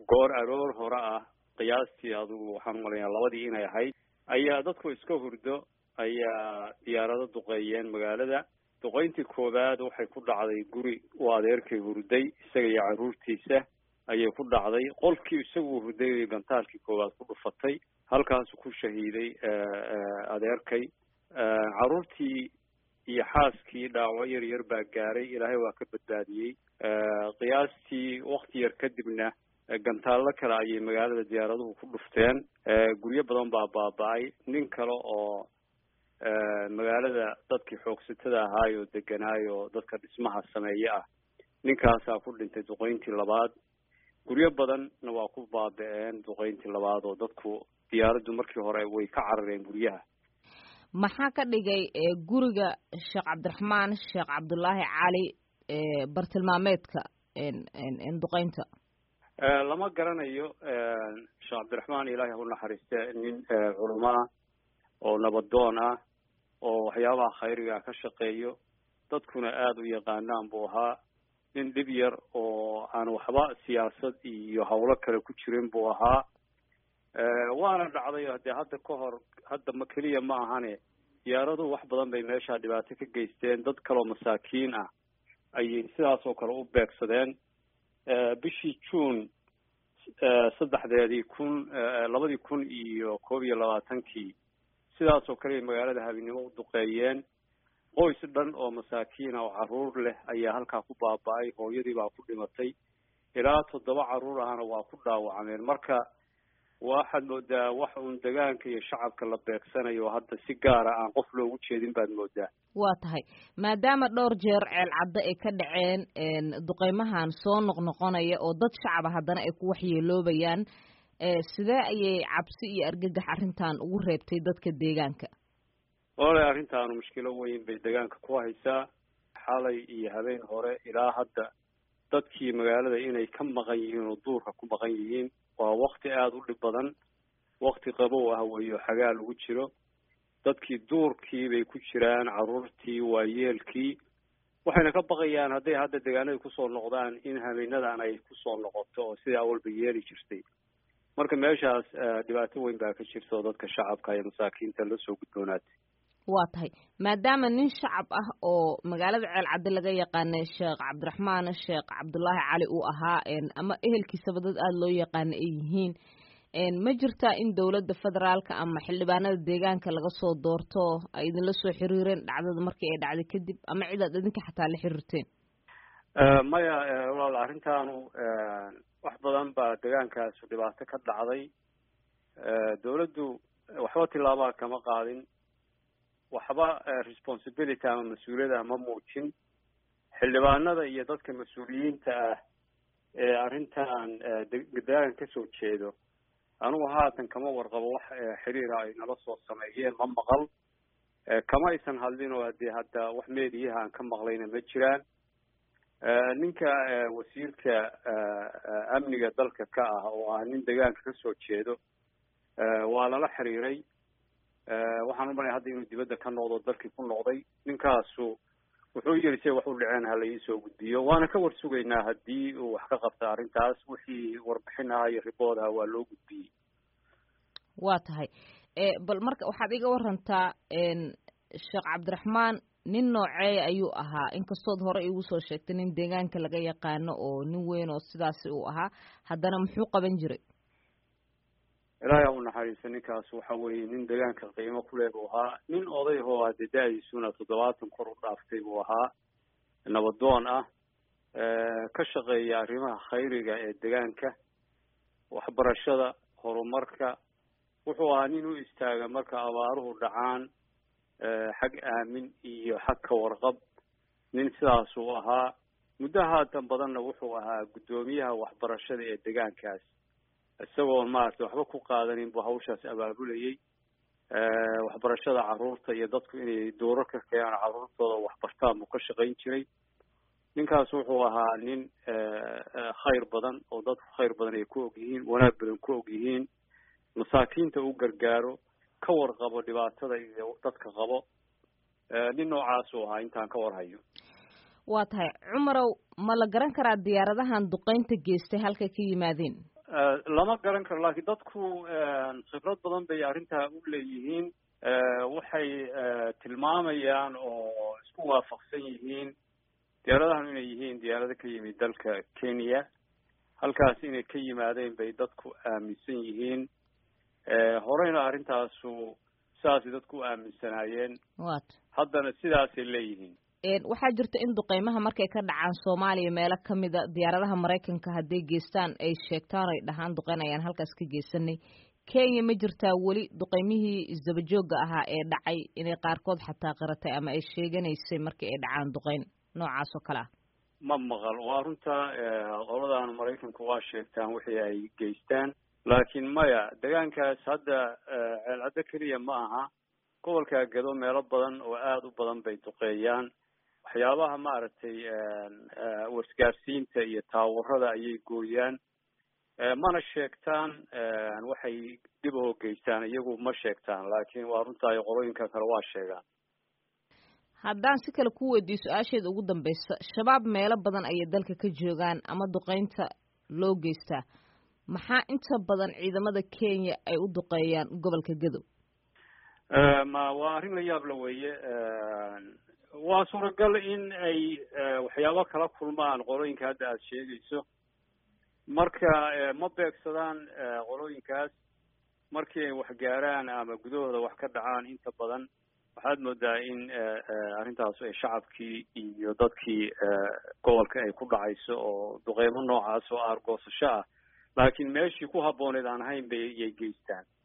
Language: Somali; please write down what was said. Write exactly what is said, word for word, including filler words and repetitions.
goor aroor hore ah qiyaastii adigu waxaan umalayaa labadii inay ahayd ayaa dadku iska hurdo ayaa diyaarado duqeeyeen magaalada. duqeyntii koowaad waxay ku dhacday guri uu adeerkay hurday isaga iyo carruurtiisa ayay ku dhacday. qolkii isagu hurday gantaalkii koowaad ku dhufatay, halkaasuu ku shahiiday adeerkay. carruurtii iyo xaaskii dhaawac yar yar baa gaaray, ilaahay waa ka badbaadiyey. qiyaastii wakti yar kadibna gantaallo kale ayay magaalada diyaaraduhu ku dhufteen. guryo badan baa baaba-ay. nin kale oo magaalada dadkii xoogsatada ahaayoo deganaayo dadka dhismaha sameeye ah, ninkaasaa ku dhintay duqeyntii labaad. guryo badanna waa ku baaba-een duqeyntii labaad oo dadku diyaaraddu markii hore way ka carareen guryaha. maxaa ka dhigay guriga sheekh cabdiraxmaan sheekh cabdullaahi cali bartilmaameedka duqeynta? lama garanayo. sheekh cabdiraxmaan ilaahay u naxariiste nin culamo ah oo nabadoon ah oo waxyaabaha khayriga ka shaqeeyo, dadkuna aada u yaqaanaan buu ahaa. nin dhib yar oo aan waxba siyaasad iyo hawlo kale ku jirin buu ahaa. waana dhacday hadee hadda ka hor, hadda ma keliya ma ahane, diyaaraduhu wax badan bay meesha dhibaato ka geysteen. dad kaloo masaakiin ah ayay sidaas oo kale u beegsadeen. bishii juun saddexdeedii kun labadii kun iyo koob iyo labaatankii sidaas oo kale magaalada habeenimo u duqeeyeen. qoys dhan oo masaakiin ah oo carruur leh ayaa halkaa ku baaba-ay. hooyadii baa ku dhimatay, ilaa toddoba carruur ahna waa ku dhaawacmeen. marka waxaad moodaa wax uun degaanka iyo shacabka la beegsanayo hadda si gaara aan qof loogu jeedin baad moodaa. waa tahay, maadaama dhowr jeer ceel caddo ay ka dhaceen duqeymahan soo noqnoqonaya oo dad shacaba haddana ay ku waxyeeloobayaan, sidee ayay cabsi iyo argagax arrintan ugu reebtay dadka deegaanka? walahi arrintaanu mushkilo weyn bay deegaanka ku haysaa. xalay iyo habeen hore ilaa hadda dadkii magaalada inay ka maqan yihiin oo duurka ku maqan yihiin. waa wakti aada u dhib badan, wakti qabow ah weeyo xagaa lagu jiro. dadkii duurkii bay ku jiraan, carruurtii, waayeelkii, waxayna ka baqayaan hadday hadda deegaanada kusoo noqdaan in habeenadan ay kusoo noqoto oo sidai awalba yeeli jirtay. marka meeshaas dhibaato weyn baa ka jirta oo dadka shacabka iyo masaakiinta la soo gudboonaatay. waa tahay, maadaama nin shacab ah oo magaalada ceel cadde laga yaqaanay sheekh cabdiraxmaan sheekh cabdullaahi cali uu ahaa, ama ehelkiisaba dad aada loo yaqaana ay yihiin, ma jirtaa in dowladda federaalka ama xildhibaanada deegaanka laga soo doorto ay idinla soo xiriireen dhacdada markii ay dhacday kadib, ama cid aad idinka xataa la xiriirteen? maya walaal, arrintaanu wax badan baa deegaankaasu dhibaato ka dhacday. dowladdu waxba tillaabaa kama qaadin, waxba responsibility ama mas-uuliyada ma muujin. xildhibaanada iyo dadka mas-uuliyiinta ah ee arrintan deegaanka kasoo jeedo, anigu haatan kama warqabo wax xiriira ay nala soo sameeyeen, ma maqal. kama aysan hadlin oo hadee hadda wax meediyaha aan ka maqlayna ma jiraan. ninka wasiirka amniga dalka ka ah oo ah nin deegaanka kasoo jeedo waa lala xiriiray. waxaan u malaya hadda inuu dibadda ka noqdo dalkii ku noqday. ninkaasu wuxuu yiri se wax u dhaceen hala iisoo gudbiyo, waana ka war sugaynaa haddii uu wax ka qabta arrintaas. wixii warbixin aha iyo ribood aha waa loo gudbiyey. waa tahay, bal marka waxaad iga warantaa sheekh cabdiraxmaan nin nooceeya ayuu ahaa? inkastood hore igu soo sheegtay nin deegaanka laga yaqaano oo nin weyn oo sidaasi uu ahaa, haddana muxuu qaban jiray? ilaahay u naxariista. ninkaas waxa weeye nin deegaanka qiimo kuleh buu ahaa. nin oday oo hadee da-diisuna toddobaatan kor u dhaaftay buu ahaa, nabadoon ah, ka shaqeeya arrimaha khayriga ee deegaanka, waxbarashada, horumarka. wuxuu ahaa nin u istaaga marka abaaruhu dhacaan, xag aamin iyo xag ka warqab. nin sidaasuu ahaa. muddo haatan badanna wuxuu ahaa guddoomiyaha waxbarashada ee deegaankaas. isagoo maaragtay waxba ku qaadanin buu hawshaas abaabulayay. waxbarashada carruurta iyo dadku inay doorar ka keenaan carruurtooda waxbartaan buu ka shaqayn jiray. ninkaas wuxuu ahaa nin khayr badan oo dadku khayr badan ay ku og yihiin, wanaag badan ku og yihiin, masaakiinta u gargaaro, ka warqabo dhibaatada iyo dadka qabo. nin noocaasuu ahaa intaan ka warhayo. waa tahay, cumarow, ma la garan karaa diyaaradahan duqeynta geystay halkay ka yimaadeen? lama garan karo laakiin dadku khibrad badan bay arrintaa u leeyihiin waxay tilmaamayaan oo isku waafaqsan yihiin diyaaradahan inay yihiin diyaarado ka yimid dalka Kenya halkaas inay ka yimaadeen bay dadku aaminsan yihiin horeyna arrintaasu sidaas dadku aaminsanaayeen haddana sidaasay leeyihiin waxaa jirta in duqeymaha markay ka dhacaan Soomaaliya meelo kamida diyaaradaha Mareykanka haday geestaan ay sheegtaan ay dhahaan duqeynayaan halkaas ka geesanay Kenya ma jirtaa wali duqeymihii isdaba jooga ahaa ee dhacay inay qaarkood xataa qaratay ama ay sheeganaysay markii ay dhacaan duqeyn noocaas oo kale ah ma maqal waa runta qoladan Mareykanku waa sheegtaan wixii ay geystaan laakiin maya deegaankaas hadda ceelcadda kaliya ma aha gobolka Gado meelo badan oo aad u badan bay duqeeyaan waxyaabaha maaragtay wasgaarsiinta iyo taawarada ayay gooyaan mana sheegtaan waxay dib u geystaan iyagu ma sheegtaan laakiin waa runta ay qolooyinka kale waa sheegaan haddaan si kale ku weydiiyo su-aasheeda ugu dambaysa shabaab meelo badan ayay dalka ka joogaan ama duqeynta loo geystaa maxaa inta badan ciidamada Kenya ay u duqeeyaan gobolka Gado ma waa arrin la yaab la weeye waa suuragal in ay waxyaabo kala kulmaan qolooyinka hadda aad sheegayso marka ma beegsadaan qolooyinkaas markii ay wax gaaraan ama gudahooda wax ka dhacaan inta badan waxaad moodaa in arrintaas ay shacabkii iyo dadkii gobolka ay ku dhacayso oo duqeymo noocaas oo aargoosasho ah laakiin meeshii ku habbooneed aan ahayn bay iyay geystaan